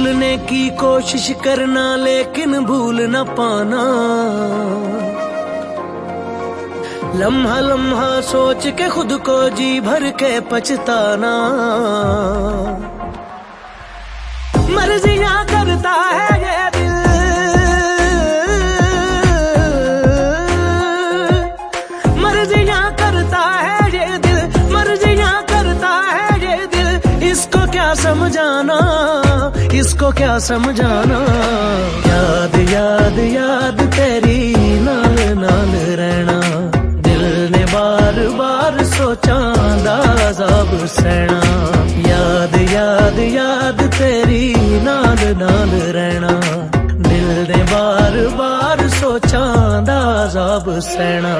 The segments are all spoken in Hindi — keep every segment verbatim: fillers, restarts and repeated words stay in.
भूलने की कोशिश करना लेकिन भूल न पाना, लम्हा लम्हा सोच के खुद को जी भर के पछताना। मर्जियां करता है ये दिल, मर्जियां करता है ये दिल, मर्जियां करता है ये दिल। इसको क्या समझाना, इसको क्या समझाना। याद याद याद तेरी नाल नाल रहना, दिल ने बार बार सोचा दाज़ाब सहना। याद याद याद तेरी नाल नाल रहना, दिल ने बार बार सोचा दाज़ाब सहना।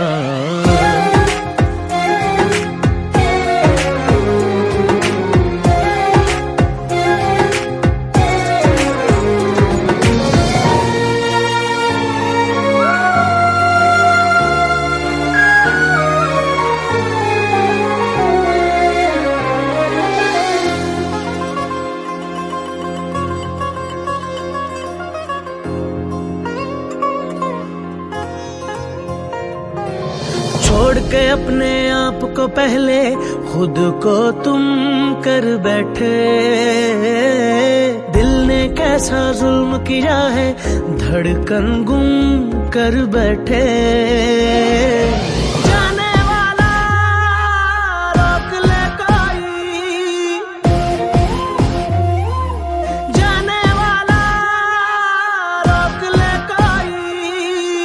छोड़ के अपने आप को पहले खुद को तुम कर बैठे। दिल ने कैसा जुल्म किया है, धड़कन गुम कर बैठे। जाने वाला रोक ले कोई, जाने वाला रोक ले कोई।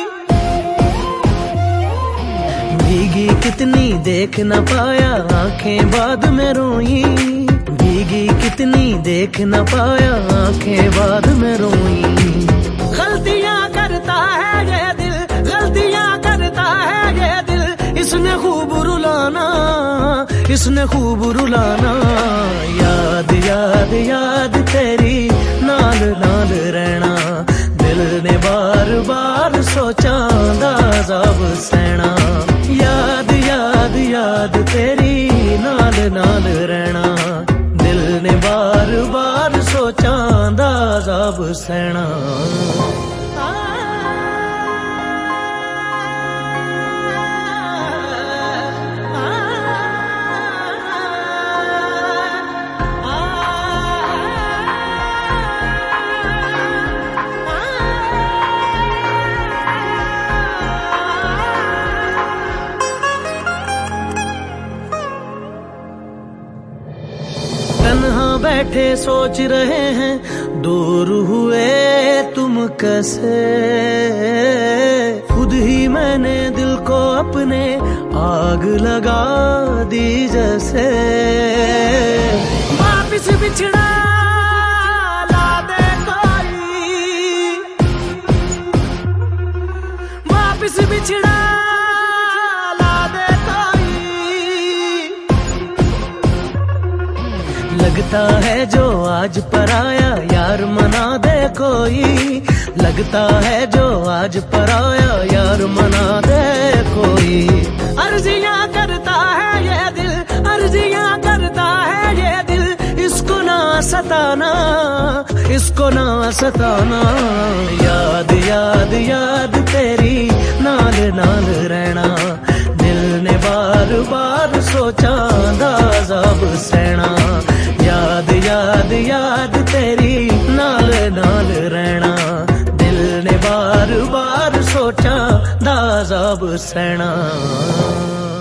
भीगी कितनी देख न पाया, आंखें बाद में रोई। भीगी कितनी देख न पाया, आंखें बाद में रोई। गलतियां करता है ये दिल, गलतियां करता है ये दिल। इसने खूब रुलाना, इसने खूब रुलाना। याद याद याद तेरी नाल नाल रहना, दिल ने बार बार सोचा दाज़ाब सहना। याद याद याद तेरी नाल नाल रहना, दिल ने बार बार सोचा दाज़ाब सहना। तन्हा बैठे सोच रहे हैं, दूर हुए तुम कैसे। खुद ही मैंने दिल को अपने आग लगा दी जैसे। वापिस बिछड़ा ला दे कोई, वापिस बिछड़ा लगता है जो आज पराया, यार मना दे कोई। लगता है जो आज पराया, यार मना दे कोई। अर्जियां करता है ये दिल, अर्जियां करता है ये दिल। इसको ना सताना, इसको ना सताना। याद याद याद तेरी नाल नाल रहना, दिल ने बार बार सोचा दाज़ाब सहना। याद याद याद तेरी नाल नाल रहना, दिल ने बार बार सोचा दाज़ाब सहना।